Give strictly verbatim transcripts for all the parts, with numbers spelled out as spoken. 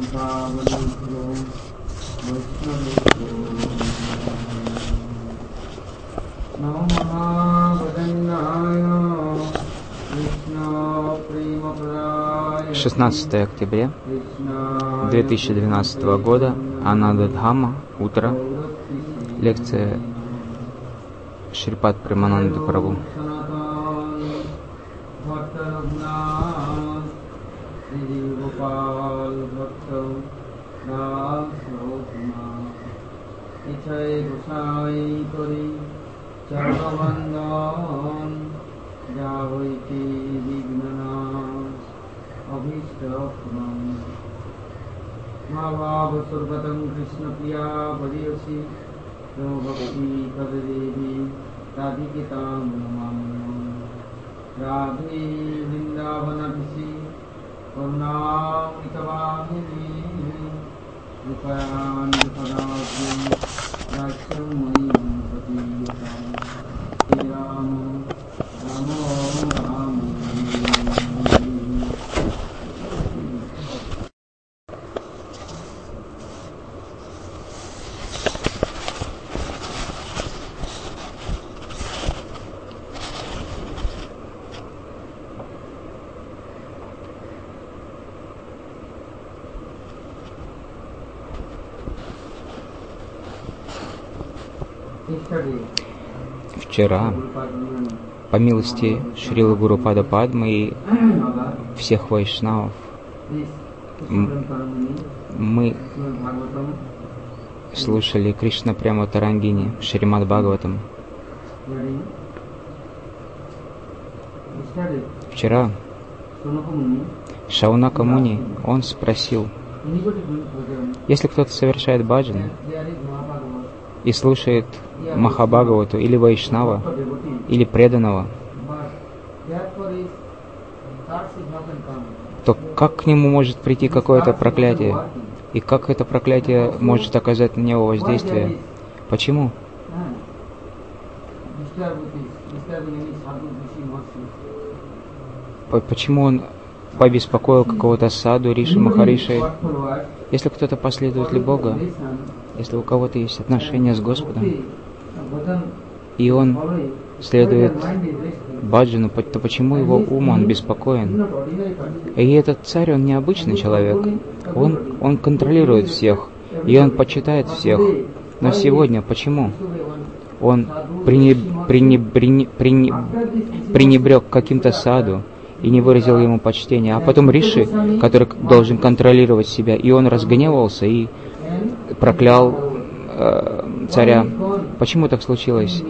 шестнадцатое октября две тысячи двенадцатого года, Анандадхама, утро, лекция Шрипад Премананда Прабху. Mahavasurvatam Krishna Priya Pariyasi Bhakti Kadevi Radhikitam Namam Radhi Vrindavanabhisi Karunam Nikavahini Rupayan Ruparajim Racham Mayam Patiyatam Ram Ramo Ramo Вчера, по милости Шрилы Гурупада Падмы и всех вайшнавов, мы слушали Кришна Прямо Тарангини, Шримад Бхагаватам. Вчера Шаунака Муни, он спросил, если кто-то совершает баджан и слушает Махабхагавату или Вайшнава, или преданного, то как к нему может прийти какое-то проклятие? И как это проклятие может оказать на него воздействие? Почему? Почему он побеспокоил какого-то саду, риши, махариши? Если кто-то последователь Бога, если у кого-то есть отношения с Господом, и он следует баджану, то почему его ум, он беспокоен? И этот царь, он необычный человек. Он, он контролирует всех, и он почитает всех. Но сегодня почему? Он пренеб, пренеб, пренеб, пренеб, пренебрег каким-то саду и не выразил ему почтения. А потом Риши, который должен контролировать себя, и он разгневался и проклял э, царя. Почему так случилось?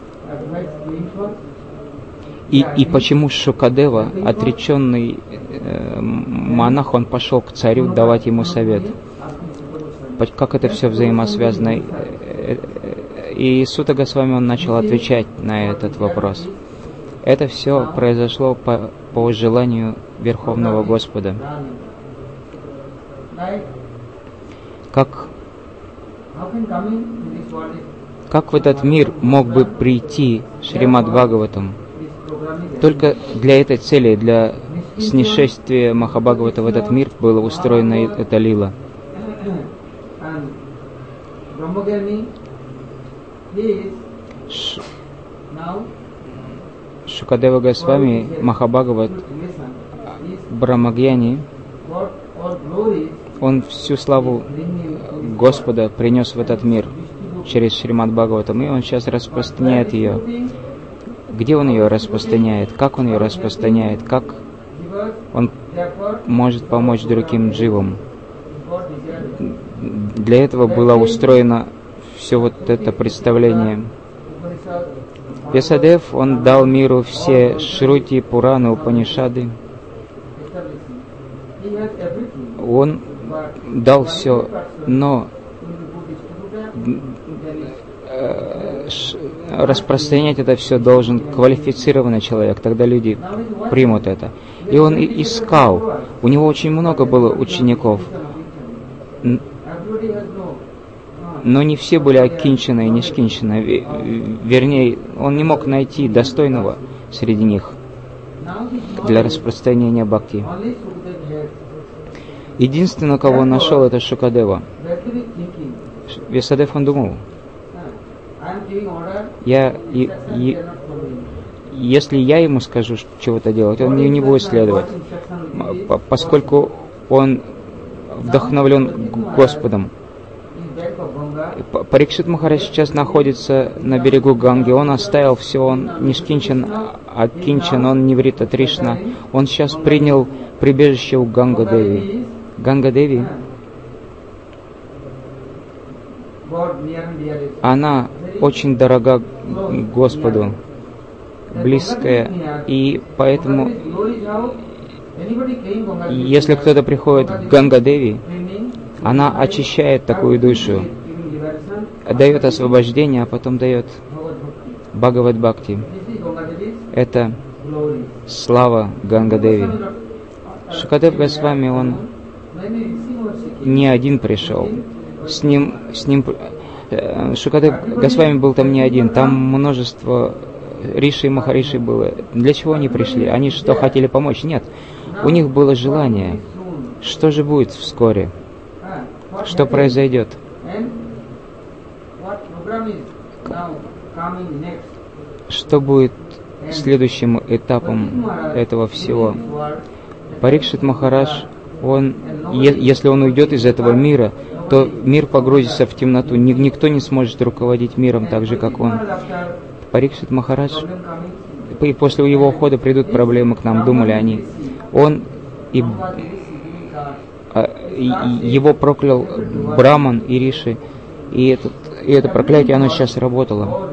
И, и почему Шукадева, отреченный э, монах, он пошел к царю давать ему совет? Как это все взаимосвязано? И Сута Госвами, он начал отвечать на этот вопрос. Это все произошло по, по желанию Верховного Господа. Как, как в этот мир мог бы прийти Шримад Бхагаватам? Только для этой цели, для снишествия Махабхагавата в этот мир была устроена эта лила. Ш... Шукадева Госвами, Махабхагават, Брамагьяни, он всю славу Господа принес в этот мир через Шримад Бхагаватам, и он сейчас распространяет ее. Где он ее распространяет? Как он ее распространяет? Как он может помочь другим дживам? Для этого было устроено все вот это представление. Вьясадев, он дал миру все Шрути, Пураны, Упанишады. Он дал все, но э, ш, распространять это все должен квалифицированный человек, тогда люди примут это. И он и искал, у него очень много было учеников, но не все были окинчены и нишкинчены. Вернее, он не мог найти достойного среди них для распространения бхакти. Единственное, кого он нашел, это Шукадева. Вьясадев, он думал, я, и, и, если я ему скажу чего-то делать, он не, не будет следовать, поскольку он вдохновлен Господом. Парикшит Махарадж сейчас находится на берегу Ганги. Он оставил все, он не Шкинчан, а Кинчан, он не Врита Тришна. Он сейчас принял прибежище у Ганга Деви. Ганга Деви, она очень дорога Господу, близкая, и поэтому, если кто-то приходит к Ганга Деви, она очищает такую душу, дает освобождение, а потом дает Бхагавад Бхакти. Это слава Ганга Деви. Шукадев Госвами, он не один пришел. С ним, с ним Шукадев Госвами был там не один, там множество Риши и Махариши было. Для чего они пришли? Они что, хотели помочь? Нет. У них было желание. Что же будет вскоре? Что произойдет? Что будет следующим этапом этого всего? Парикшит Махарадж, он, если он уйдет из этого мира, то мир погрузится в темноту. Никто не сможет руководить миром так же, как он. Парикшит Махарадж, и после его ухода придут проблемы к нам, думали они. Он и, и его проклял Браман и Риши, и, этот, и это проклятие, оно сейчас работало.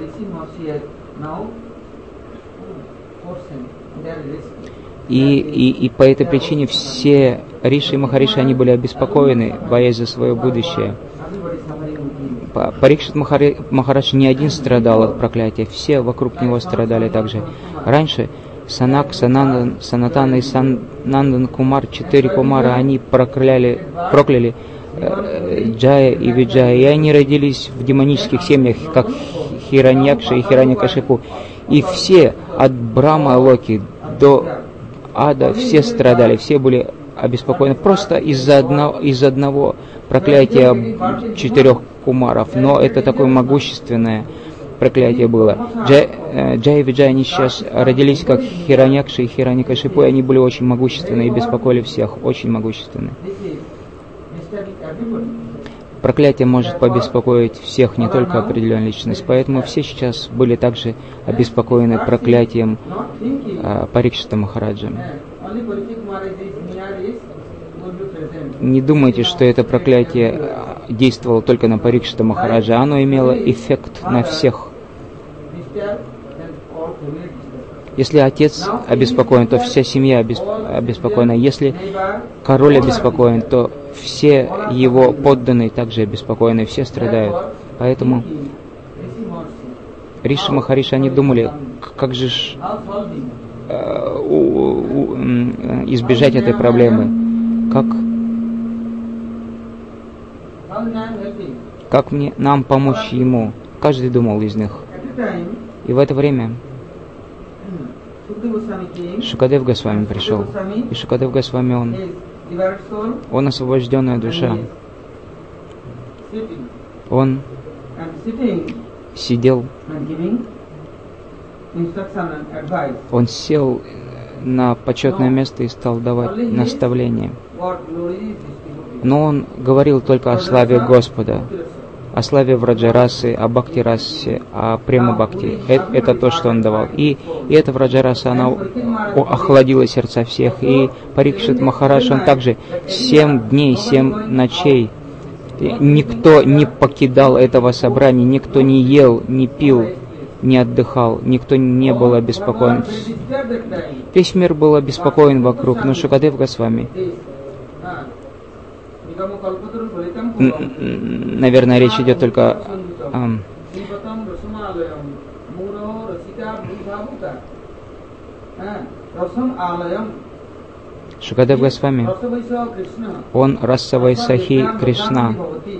И, и, и по этой причине все Риши и Махариши, они были обеспокоены, боясь за свое будущее. Парикшит Махарадж не один страдал от проклятия, все вокруг него страдали также. Раньше Санак, Санандан, Санатана и Санандан Кумар, четыре Кумара, они прокляли, прокляли э, Джая и Виджая, и они родились в демонических семьях, как Хираньякша и Хираньякашипу. И все, от Брахма Локи до Ада, все страдали, все были обеспокоены просто из-за одного, из одного проклятия четырех кумаров. Но это такое могущественное проклятие было. Джай, э, Джай и Виджай, они сейчас родились как Хираньякши и Хираньякашипу, и они были очень могущественны и беспокоили всех, очень могущественны. Проклятие может побеспокоить всех, не только определенную личность. Поэтому все сейчас были также обеспокоены проклятием э, Парикшита Махараджа. Не думайте, что это проклятие действовало только на Парикшита Махараджа. Оно имело эффект на всех. Если отец обеспокоен, то вся семья обеспокоена. Если король обеспокоен, то все его подданные также обеспокоены, все страдают. Поэтому Риши Махариши, они думали, как же ж, э, у, у, избежать этой проблемы. Как, как мне, нам помочь ему? Каждый думал из них. И в это время Шукадев Госвами пришел. И Шукадев Госвами, он, он освобожденная душа. Он сидел, он сел на почетное место и стал давать наставления. Но он говорил только о славе Господа, о славе Враджарасы, о Бхакти-расе, о Према-бхакти. Это, это то, что он давал. И, и эта Враджараса, она охладила сердца всех. И Парикшит Махарадж, он также семь дней, семь ночей, никто не покидал этого собрания, никто не ел, не пил, не отдыхал, никто не был обеспокоен. Весь мир был обеспокоен вокруг, но Шукадев Госвами, наверное, речь идет только о... Шукадев Госвами, он Расавай Сахи Кришна.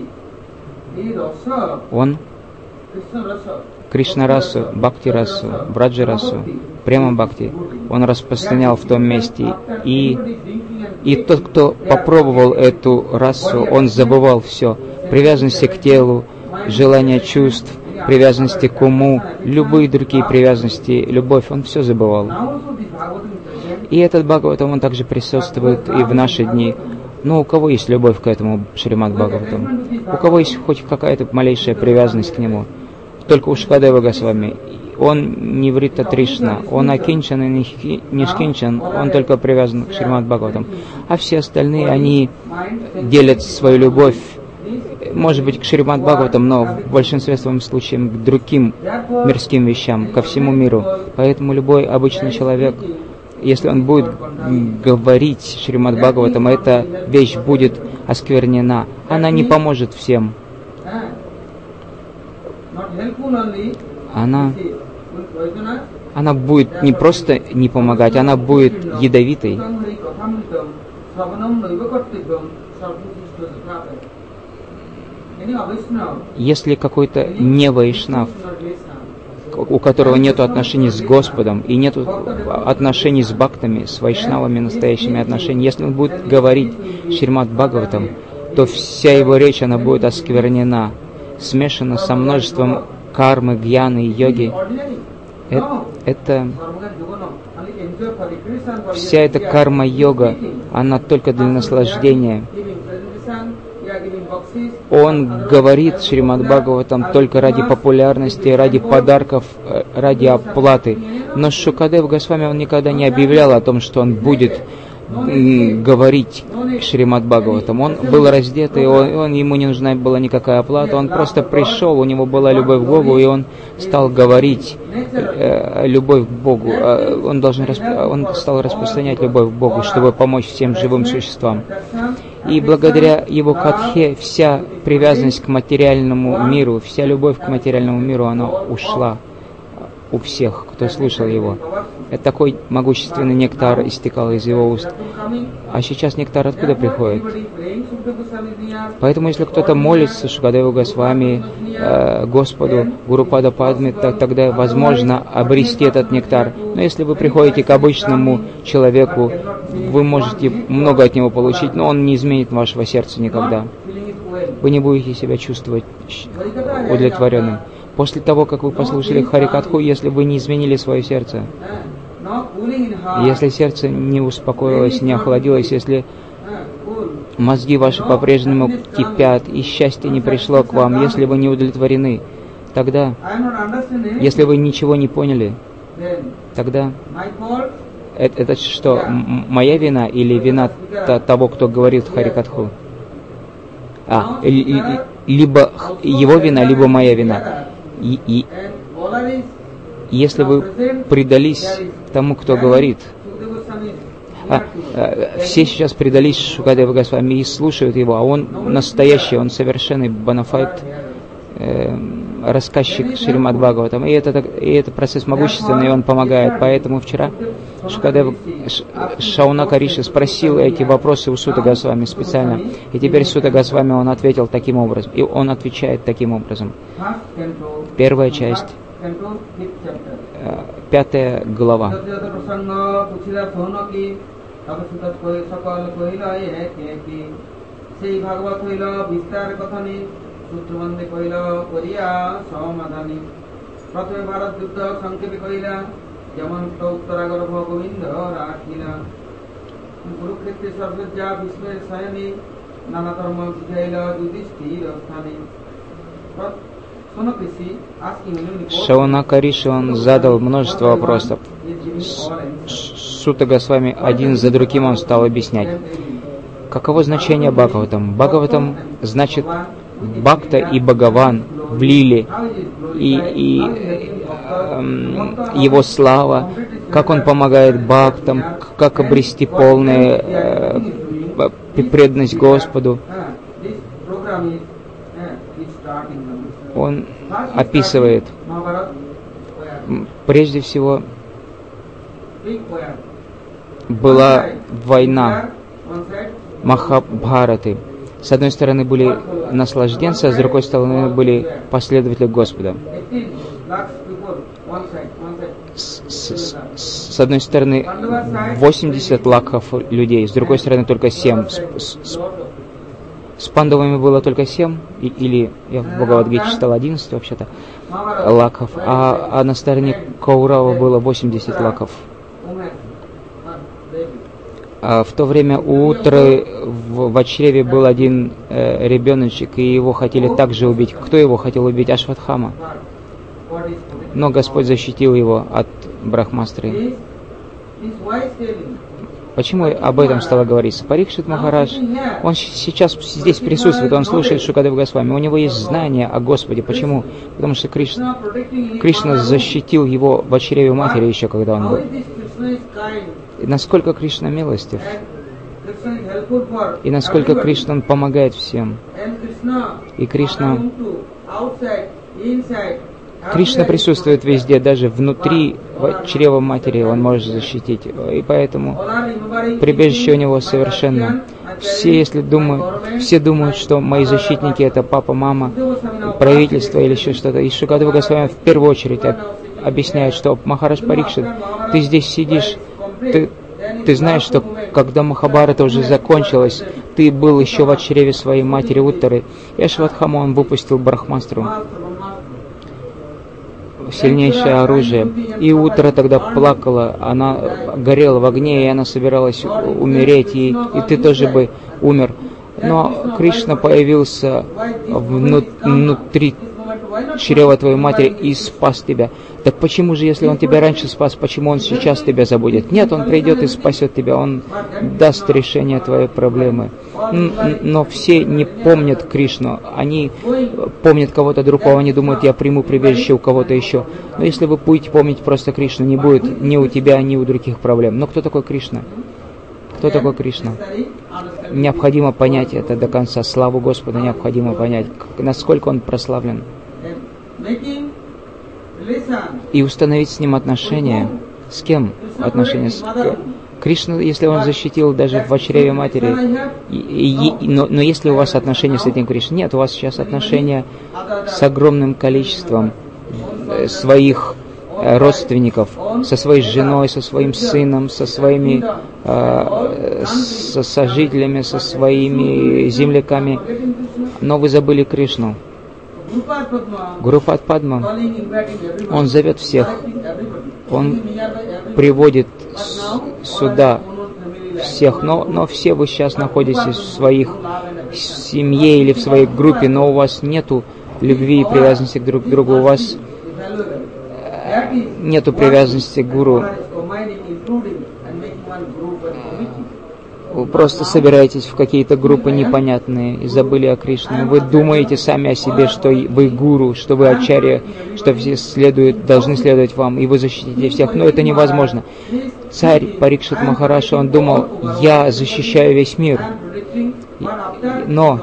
Он Кришна расу, Бхакти расу, Браджа расу, Према Бхакти он распространял в том месте. И И тот, кто попробовал эту расу, он забывал все. Привязанности к телу, желания чувств, привязанности к уму, любые другие привязанности, любовь, он все забывал. И этот Бхагаватам, он также присутствует и в наши дни. Но у кого есть любовь к этому Шримад Бхагаватам? У кого есть хоть какая-то малейшая привязанность к нему? Только у Шукадева Госвами. Он не Врита Тришна, он Акинчан и Нишкинчан, он только привязан к Шримад Бхагаватам. А все остальные, они делят свою любовь, может быть, к Шримад Бхагаватам, но в большинстве своем случаев к другим мирским вещам, ко всему миру. Поэтому любой обычный человек, если он будет говорить Шримад Бхагаватам, эта вещь будет осквернена. Она не поможет всем. Она, она будет не просто не помогать, она будет ядовитой. Если какой-то не вайшнав, у которого нет отношений с Господом и нет отношений с бхактами, с вайшнавами, настоящими отношениями, если он будет говорить Шримад Бхагаватам, то вся его речь, она будет осквернена, смешана со множеством кармы, гьяны и йоги. Это, это вся эта карма-йога, она только для наслаждения. Он говорит Шримад Бхагаватам только ради популярности, ради подарков, ради оплаты. Но Шукадев Госвами, он никогда не объявлял о том, что он будет говорить Шримад Бхагаватам. Он был раздет, и он, он, ему не нужна была никакая оплата. Он просто пришел, у него была любовь к Богу, и он стал говорить э, любовь к Богу. Он, должен, он стал распространять любовь к Богу, чтобы помочь всем живым существам. И благодаря его катхе вся привязанность к материальному миру, вся любовь к материальному миру, она ушла у всех, кто слышал его. Это такой могущественный нектар истекал из его уст. А сейчас нектар откуда приходит? Поэтому, если кто-то молится Шукадеву Госвами, э, Господу, Гурупада Падме, так, тогда возможно обрести этот нектар. Но если вы приходите к обычному человеку, вы можете много от него получить, но он не изменит вашего сердца никогда. Вы не будете себя чувствовать удовлетворенным. После того, как вы послушали Харикатху, если вы не изменили свое сердце, если сердце не успокоилось, не охладилось, если мозги ваши по-прежнему кипят, и счастье не пришло к вам, если вы не удовлетворены, тогда, если вы ничего не поняли, тогда это, это что, моя вина или вина того, кто говорит Харикатху? А, либо его вина, либо моя вина. И, и если вы предались тому, кто говорит, а, а, все сейчас предались Шукадеву Госвами и слушают его, а он настоящий, он совершенный бонафайд э, рассказчик Шримад Бхагаватам, и это, и это процесс могущественный, и он помогает. Поэтому вчера Шукадев Шаунака Риши спросил эти вопросы у Сута Госвами специально, и теперь Сута Госвами он ответил таким образом, и он отвечает таким образом. Первая часть, пятая глава. Шаунака Риши, он задал множество вопросов. Сута Госвами один за другим он стал объяснять. Каково значение Бхагаватам? Бхагаватам значит Бхакта и Бхагаван в лиле, и, и э, его слава, как он помогает бхактам, как обрести полную э, преданность Господу. Он описывает, прежде всего, была война Махабхараты. С одной стороны были наслажденцы, а с другой стороны были последователи Господа. с, с, с одной стороны восемьдесят лакхов людей, с другой стороны только семь. С, с, с, с пандавами было только семь, и, или я в Бхагавад-гите читал одиннадцать вообще-то лакхов, а, а на стороне Каурава было восемьдесят лакхов. А в то время у Уттры в, в чреве был один э, ребеночек, и его хотели также убить. Кто его хотел убить? Ашватхама. Но Господь защитил его от Брахмастры. Почему об этом стало говориться? Парикшит Махарадж, он сейчас здесь присутствует, он слушает Шукадев Госвами, у него есть знание о Господе. Почему? Потому что Кришна, Кришна защитил его в чреве матери еще, когда он был. И насколько Кришна милостив, и насколько Кришна он помогает всем. И Кришна, Кришна присутствует везде, даже внутри чрева матери он может защитить. И поэтому прибежище у него совершенно. Все, если думают, все думают, что мои защитники это папа, мама, правительство или еще что-то. И Шукадева Госвами в первую очередь объясняет, что Махарадж Парикшит, ты здесь сидишь, ты, ты знаешь, что когда Махабхарата уже закончилась, ты был еще в чреве своей матери Уттры, и Ашватхама он выпустил Брахмастру, сильнейшее оружие. И Уттра тогда плакала, она горела в огне, и она собиралась умереть, и, и ты тоже бы умер. Но Кришна появился внутри чрева твоей матери и спас тебя. Так почему же, если он тебя раньше спас, почему он сейчас тебя забудет? Нет, он придет и спасет тебя, он даст решение твоей проблемы. Но все не помнят Кришну, они помнят кого-то другого, они думают, я приму прибежище у кого-то еще. Но если вы будете помнить просто Кришну, не будет ни у тебя, ни у других проблем. Но кто такой Кришна? Кто такой Кришна? Необходимо понять это до конца. Славу Господа необходимо понять, насколько он прославлен. И установить с ним отношения. С кем отношения? С Кришна, если он защитил даже в чреве матери. И, и, но, но если у вас отношения с этим Кришной, нет, у вас сейчас отношения с огромным количеством своих родственников, со своей женой, со своим сыном, со своими э, со сожителями, со своими земляками. Но вы забыли Кришну. Гурупад Падма, он зовет всех, он приводит сюда всех, но, но все вы сейчас находитесь в своих в семье или в своей группе, но у вас нету любви и привязанности друг к другу, у вас нету привязанности к гуру. Вы просто собираетесь в какие-то группы непонятные и забыли о Кришне. Вы думаете сами о себе, что вы гуру, что вы ачарья, что все следуют, должны следовать вам, и вы защитите всех. Но это невозможно. Царь Парикшит Махарадж, он думал, я защищаю весь мир. Но,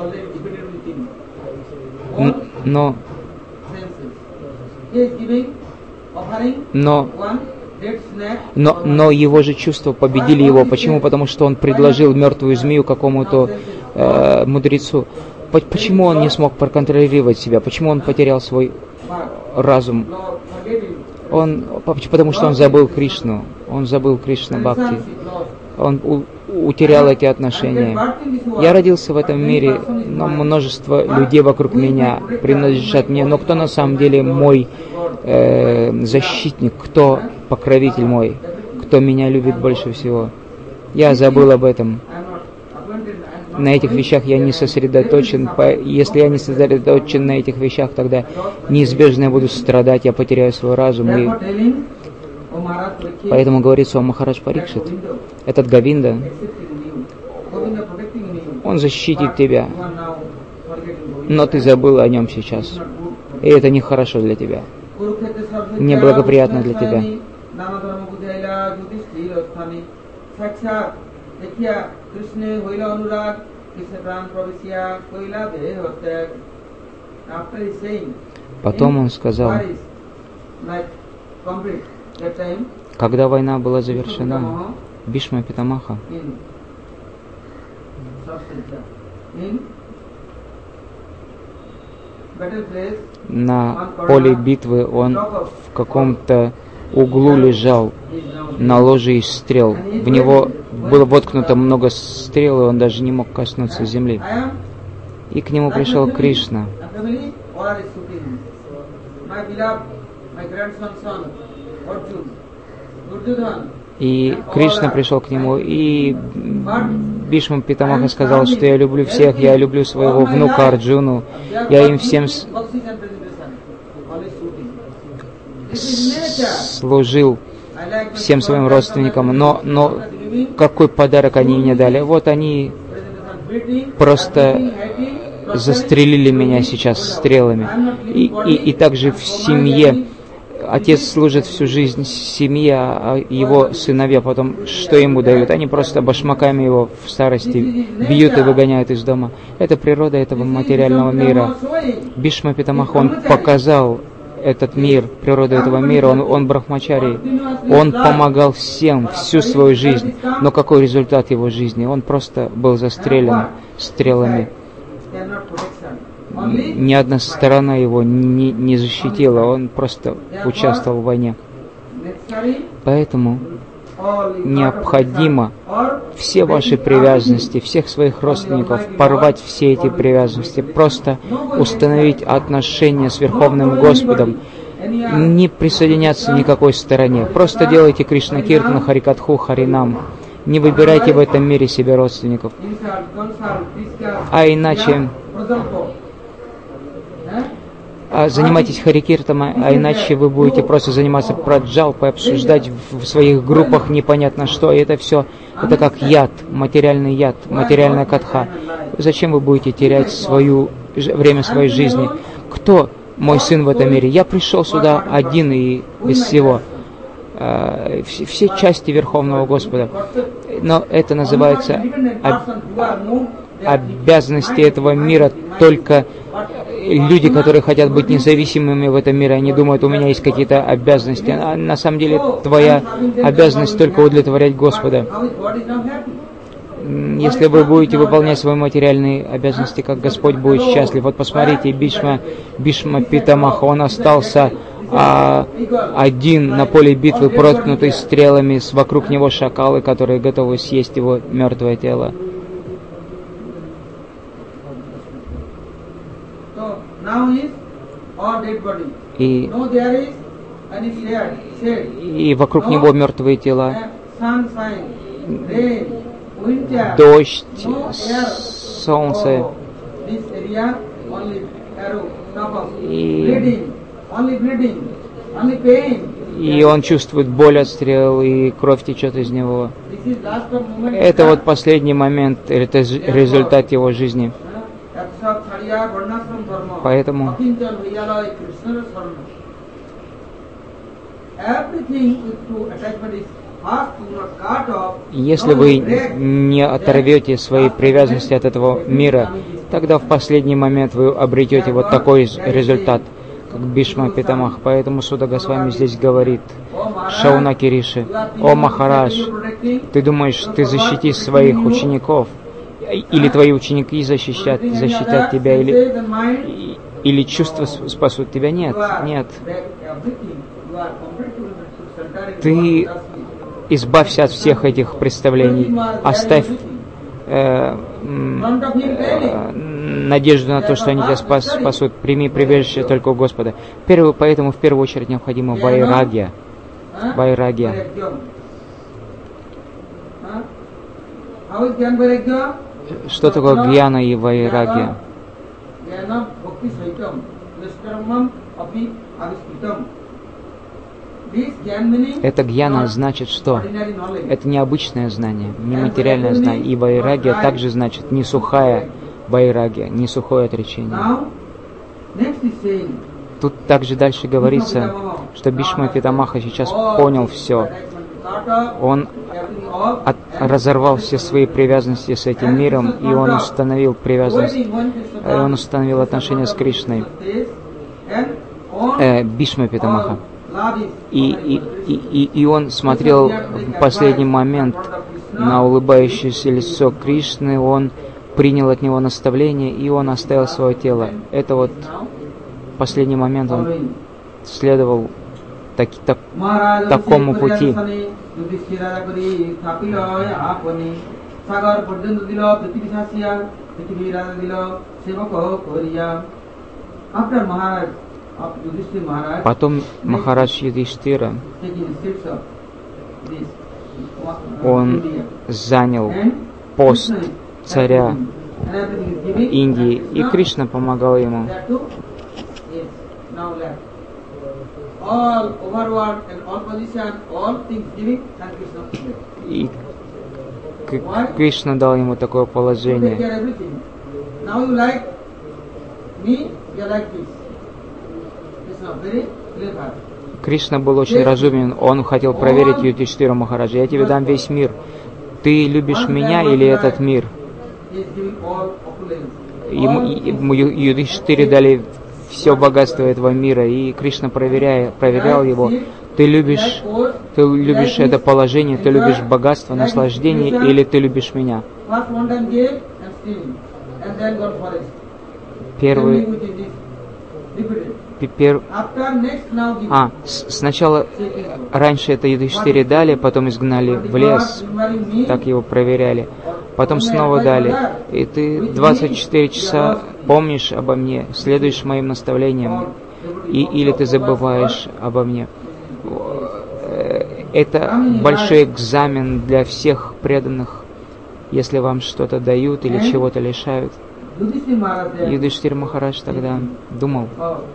но, но, Но, но его же чувства победили его. Почему? Потому что он предложил мертвую змею какому-то э, мудрецу. Почему он не смог проконтролировать себя? Почему он потерял свой разум? Он, потому что он забыл Кришну. Он забыл Кришна Бхакти. Он у, утерял эти отношения. Я родился в этом мире, но множество людей вокруг меня принадлежат мне. Но кто на самом деле мой э, защитник? Кто покровитель мой? Кто меня любит больше всего? Я забыл об этом. На этих вещах я не сосредоточен. Если я не сосредоточен на этих вещах, тогда неизбежно я буду страдать, я потеряю свой разум. И поэтому говорится о Махарадж Парикшит. Этот Говинда, он защитит тебя, но ты забыл о нем сейчас. И это нехорошо для тебя, неблагоприятно для тебя. Потом он сказал, когда война была завершена, Бишма Питамаха на поле битвы он в каком-то углу лежал на ложе из стрел. В него было воткнуто много стрел, и он даже не мог коснуться земли. И к нему пришел Кришна. И Кришна пришел к нему, и Бишма Питамаха сказал, что я люблю всех, я люблю своего внука Арджуну, я им всем с... служил, всем своим родственникам, но, но какой подарок они мне дали? Вот они просто застрелили меня сейчас стрелами. И, и, и также в семье отец служит всю жизнь семье, а его сыновья потом что ему дают? Они просто башмаками его в старости бьют и выгоняют из дома. Это природа этого материального мира. Бишма Питамаха, он показал этот мир, природу этого мира, он, он брахмачари, он помогал всем всю свою жизнь, но какой результат его жизни? Он просто был застрелен стрелами. Ни одна сторона его не, не защитила, он просто участвовал в войне. Поэтому необходимо все ваши привязанности, всех своих родственников, порвать все эти привязанности, просто установить отношения с Верховным Господом, не присоединяться ни к никакой стороне, просто делайте Кришна Киртана, Харикатху, Харинам, не выбирайте в этом мире себе родственников, а иначе а занимайтесь харикиртом, а иначе вы будете просто заниматься праджалпой, обсуждать в своих группах непонятно что, и это все, это как яд, материальный яд, материальная катха. Зачем вы будете терять свое время своей жизни? Кто мой сын в этом мире? Я пришел сюда один и без всего. Все, все части Верховного Господа. Но это называется об, обязанности этого мира. Только люди, которые хотят быть независимыми в этом мире, они думают, у меня есть какие-то обязанности. А на самом деле твоя обязанность только удовлетворять Господа. Если вы будете выполнять свои материальные обязанности, как Господь будет счастлив. Вот посмотрите, Бишма, Бишма Питамаха, он остался а, один на поле битвы, проткнутый стрелами, с вокруг него шакалы, которые готовы съесть его мертвое тело. И, и вокруг него мертвые тела. Дождь, солнце, и, и он чувствует боль от стрел, и кровь течет из него. Это вот последний момент, это результат его жизни. Поэтому если вы не оторвете свои привязанности от этого мира, тогда в последний момент вы обретете вот такой результат, как Бишма Питамах. Поэтому Суда Госвами здесь говорит, Шаунаки Риши: «О Махарадж, ты думаешь, ты защитишь своих учеников, или твои ученики защитят, защитят тебя, или, или чувства спасут тебя?» Нет, нет. Ты избавься от всех этих представлений, оставь э, э, надежду на то, что они тебя спас, спасут, прими прибежище только у Господа. Первый, поэтому в первую очередь необходимо вайрагья. Вайрагья. Что такое гьяна и вайрагья? Это гьяна значит что? Это необычное знание, не материальное знание. И вайрагья также значит не сухая вайрагья, не сухое отречение. Тут также дальше говорится, что Бишма Питамаха сейчас понял все. Он от, разорвал все свои привязанности с этим миром, и он установил привязанность, он установил отношения с Кришной. Э, Бишма Питамаха. И, и, и, и он смотрел в последний момент на улыбающееся лицо Кришны, он принял от него наставление, и он оставил свое тело. Это вот последний момент, он следовал так, так, такому пути. Потом Махарадж Юдхиштира, он занял пост царя Индии, и Кришна помогал ему. И Кришна дал ему такое положение. Кришна был очень разумен, он хотел проверить Юдхиштиру Махараджа. Я тебе дам весь мир. Ты любишь меня или этот мир? Ему, ему Юдхиштире дали все богатство этого мира, и Кришна проверяя, проверял его. Ты любишь, ты любишь это положение, ты любишь богатство, наслаждение, или ты любишь меня? Первый, пер, а, с, сначала, раньше это Юдхиштире дали, потом изгнали в лес, так его проверяли, потом снова дали, и ты двадцать четыре часа помнишь обо мне, следуешь моим наставлениям, и, или ты забываешь обо мне. Это большой экзамен для всех преданных, если вам что-то дают или чего-то лишают. Юдхиштира Махарадж тогда думал,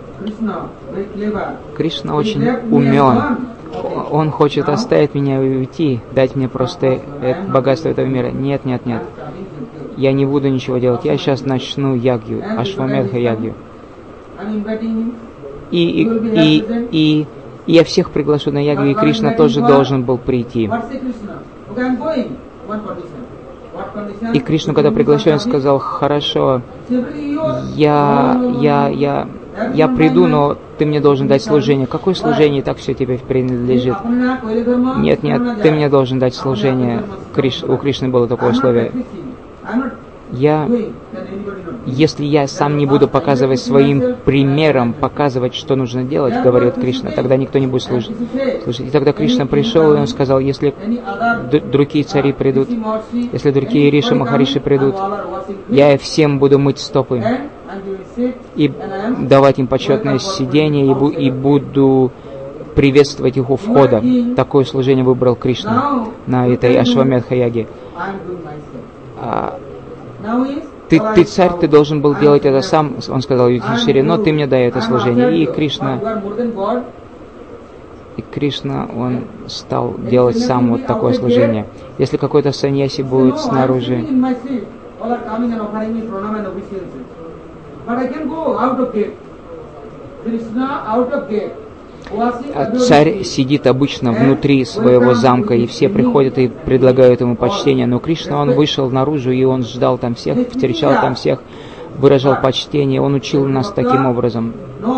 Кришна очень умен, он хочет оставить меня и уйти, дать мне просто богатство этого мира. Нет, нет, нет, я не буду ничего делать, я сейчас начну ягью, Ашвамедха ягью. И, и, и, и, и я всех приглашу на ягью, и Кришна тоже должен был прийти. И Кришну, когда приглашен, сказал: хорошо, я, я, я, я приду, но ты мне должен дать служение. Какое служение? Так все тебе принадлежит. Нет, нет, ты мне должен дать служение. Криш... У Кришны было такое условие. Я, если я сам не буду показывать своим примером, показывать, что нужно делать, говорит Кришна, тогда никто не будет слушать. И тогда Кришна пришел, и он сказал: если другие цари придут, если другие Риши Махариши придут, я всем буду мыть стопы и давать им почетное сидение, и, бу- и буду приветствовать их у входа. Такое служение выбрал Кришна на этой Ашвамедха-яге. Ты, ты царь, ты должен был делать это сам, он сказал Юдхиштире, но ты мне дай это служение. И Кришна, и Кришна, он стал делать сам вот такое служение. Если какой-то саньяси будет снаружи, царь сидит обычно внутри своего замка, и все приходят и предлагают ему почтение, но Кришна, он вышел наружу, и он ждал там всех, встречал там всех, выражал почтение, он учил нас таким образом.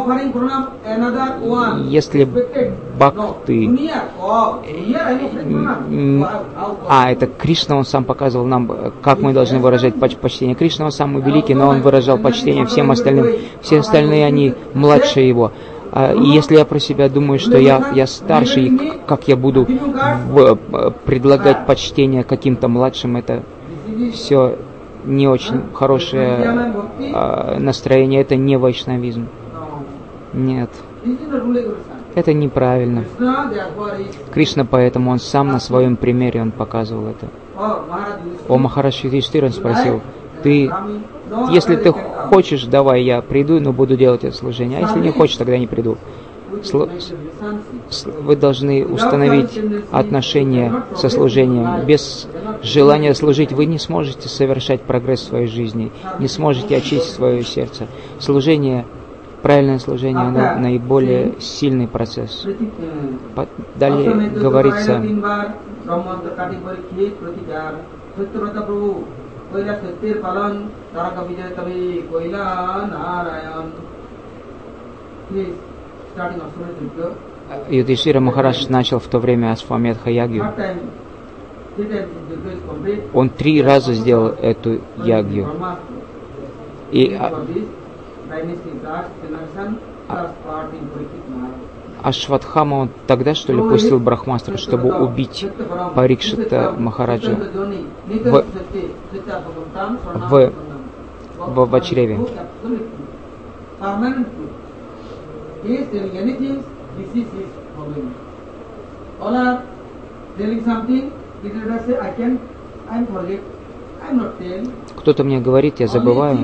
Если бхакты, а, это Кришна, он сам показывал нам, как мы должны выражать почтение. Кришна, он самый великий, но он выражал почтение всем остальным, все остальные, они младше его. И если я про себя думаю, что я, я старше, и как я буду в, предлагать почтение каким-то младшим, это все не очень хорошее а, настроение, это не вайшнавизм. Нет, это неправильно. Кришна, поэтому он сам на своем примере он показывал это. О Махарадж Юдхиштира спросил: ты, если ты хочешь, давай я приду, но буду делать это служение, а если не хочешь, тогда не приду. Сло... Вы должны установить отношения со служением. Без желания служить вы не сможете совершать прогресс в своей жизни, не сможете очистить свое сердце. Служение, правильное служение, оно наиболее сильный процесс. Далее говорится: Юдхиштира Махарадж начал в то время Ашвамедха-ягью. Он три раза сделал эту ягью. И, а, Ашватхама он тогда, что ли, пустил Брахмастра, чтобы убить Парикшита Махараджа в, в, в, в чреве. Кто-то мне говорит, я забываю.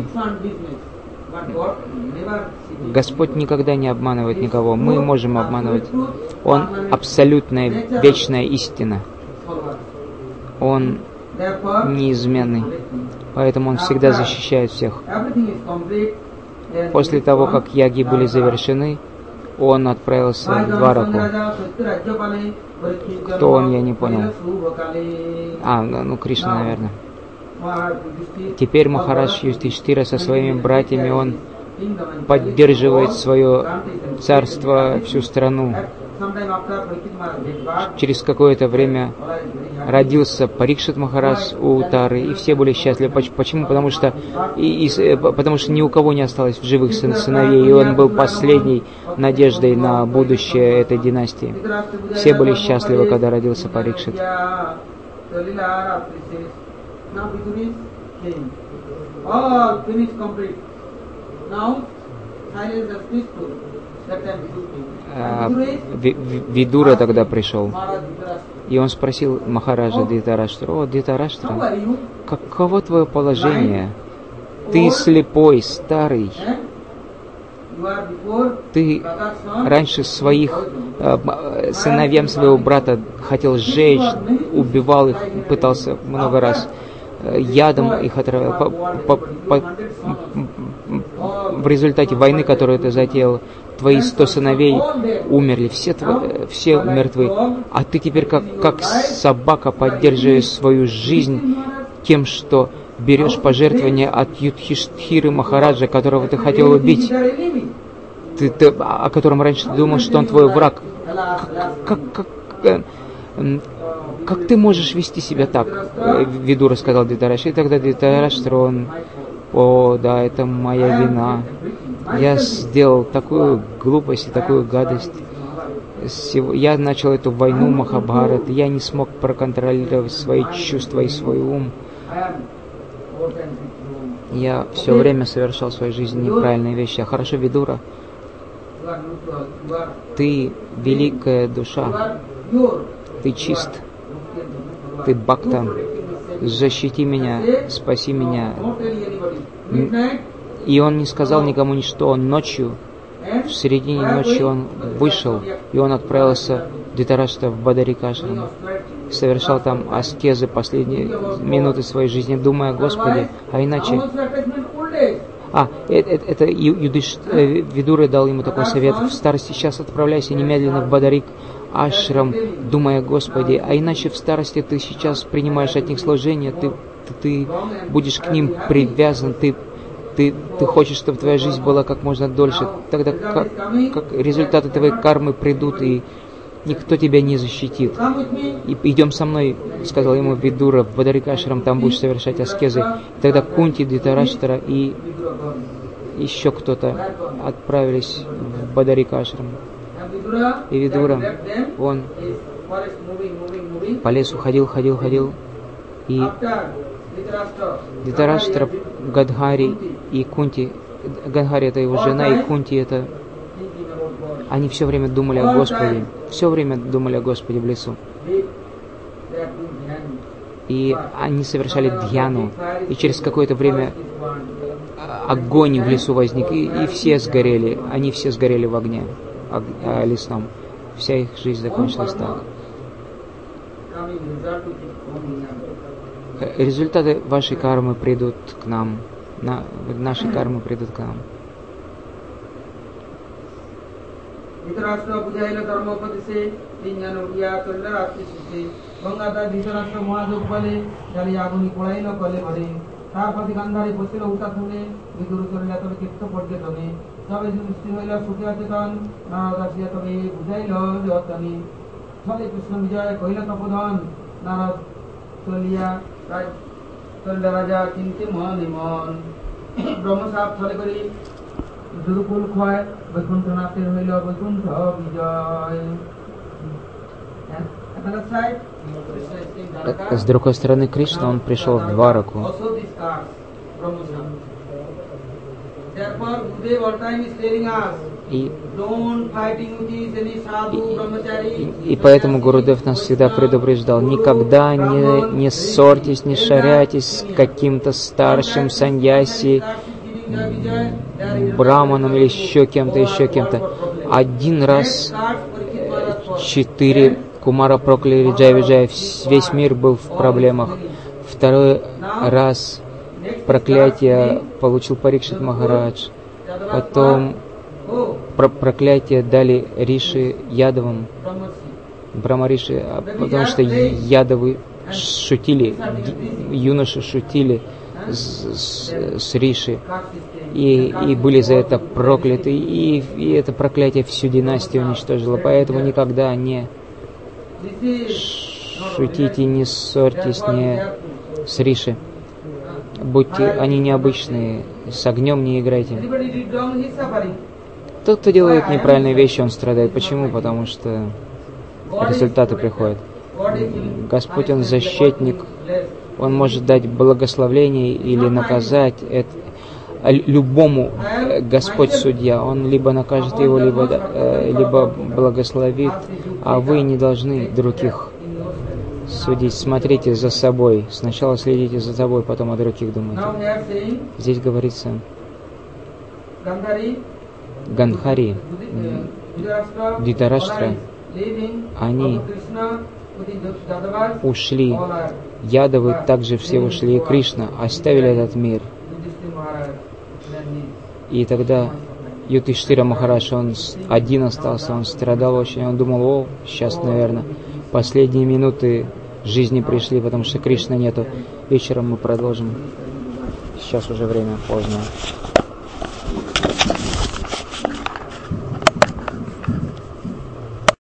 Господь никогда не обманывает никого. Мы можем обманывать. Он абсолютная, вечная истина. Он неизменный. Поэтому Он всегда защищает всех. После того, как яги были завершены, Он отправился в Двараку. Кто он, я не понял. А, ну Кришна, наверное. Теперь Махарадж Юдхиштхира со своими братьями, он поддерживает свое царство, всю страну. Через какое-то время родился Парикшит Махарадж у Тары, и все были счастливы. Почему? Потому что, и, и, потому что ни у кого не осталось в живых сын, сыновей, и он был последней надеждой на будущее этой династии. Все были счастливы, когда родился Парикшит. А, Видура тогда пришел, и он спросил Махараджа Дитараштра: «О, Дитараштра, каково твое положение? Ты слепой, старый. Ты раньше своих э, сыновьям своего брата хотел сжечь, убивал их, пытался много раз, э, ядом их отравил. По, по, по, в результате войны, которую ты затеял, твои сто сыновей умерли, все, тво, все мертвы. А ты теперь как, как собака поддерживаешь свою жизнь тем, что берешь пожертвования от Юдхиштхиры Махараджа, которого ты хотел убить, ты, ты, о котором раньше думал, что он твой враг. Как, как, как, как ты можешь вести себя так?» Видура сказал Дитараштре. И тогда Дитараштра, он: «О, да, это моя вина. Я сделал такую глупость и такую гадость. Я начал эту войну Махабхарат, я не смог проконтролировать свои чувства и свой ум. Я все время совершал в своей жизни неправильные вещи. А хорошо, Видура, ты великая душа, ты чист, ты бхакта, защити меня, спаси меня». И он не сказал никому ничто. Он ночью, в середине ночи он вышел, и он отправился Дитараштра в Бадарикашрам. Совершал там аскезы последние минуты своей жизни, думая о Господе, а иначе... А, это, это, это Юдиш, э, Видура дал ему такой совет: в старости сейчас отправляйся немедленно в Бадарик Ашрам, думая о Господе, а иначе в старости ты сейчас принимаешь от них служение, ты, ты, ты будешь к ним привязан, ты, ты, ты хочешь, чтобы твоя жизнь была как можно дольше, тогда как, как результаты твоей кармы придут, и никто тебя не защитит. И идем со мной, сказал ему Видура, в Бадарикашрам, там будешь совершать аскезы. И тогда Кунти, Дитараштра и еще кто-то отправились в Бадарикашрам. И Видура, он по лесу ходил, ходил, ходил, и Дитараштра, Гадхари и Кунти, Гадхари это его жена, и Кунти это... Они все время думали о Господе, все время думали о Господе в лесу. И они совершали дхьяну, и через какое-то время огонь в лесу возник, и, и все сгорели, они все сгорели в огне ог- лесном. Вся их жизнь закончилась так. Результаты вашей кармы придут к нам, на, наши кармы придут к нам. ধৃতরাষ্ট্র বুঝাইল ধর্মোপদেশে তিনজন উঠিয়া চলিল রাত্রি শেষে গঙ্গাধর ধৃতরাষ্ট্র মহাযোগ বলে জ্বালিয়া আগুনি পোড়াইল কলে ঘরে তার প্রতি গান্ধারী বসিল উতা শুনে বিদুর চলিল তবে তীর্থ পর্যটনে তবে দৃষ্টি হইল সুখিয়া চেতন নারদ আসিয়া তবে বুঝাইল যতনে ফলে কৃষ্ণ বিজয় কহিল তপোধন নারদ চলিয়া চলিল রাজা চিন্তে মনে মন ব্রহ্মসাপ ফলে করি দুরকুল খয় বৈকুণ্ঠনাথের হইল বৈকুণ্ঠ বিজয়। Another side, С другой стороны, Кришна, он пришел в Двараку. also this card, promotion. Therefore, Gurudev all time is telling us, И, don't fighting with these any sadhu, brahmachari. и, и поэтому Гурудев нас всегда предупреждал, никогда не, не ссорьтесь, не шаряйтесь с каким-то старшим саньяси, браманом или еще кем-то, еще кем-то. Один раз четыре Кумара прокляли Джай Виджай, весь мир был в проблемах. Второй раз проклятие получил Парикшит Махарадж. Потом про проклятие дали Риши Ядовым, Брахмариши, потому что Ядовы шутили, юноши шутили с, с, с Риши. И, и были за это прокляты, и, и это проклятие всю династию уничтожило. Поэтому никогда не шутите, не ссорьтесь не с Риши. Будьте, они необычные, с огнем не играйте. Тот, кто делает неправильные вещи, он страдает. Почему? Потому что результаты приходят. Господь, Он защитник, Он может дать благословение или наказать. Это любому Господь судья, Он либо накажет его, либо, либо благословит, а вы не должны других судить. Смотрите за собой. Сначала следите за собой, потом о других думайте. Здесь говорится Гандхари, Дитараштра, они ушли, Ядовы также все ушли, и Кришна оставили этот мир. И тогда Юдхиштхира Махарадж, он один остался, он страдал очень, он думал, о, сейчас, наверное, последние минуты жизни пришли, потому что Кришны нету. Вечером мы продолжим. Сейчас уже время поздно.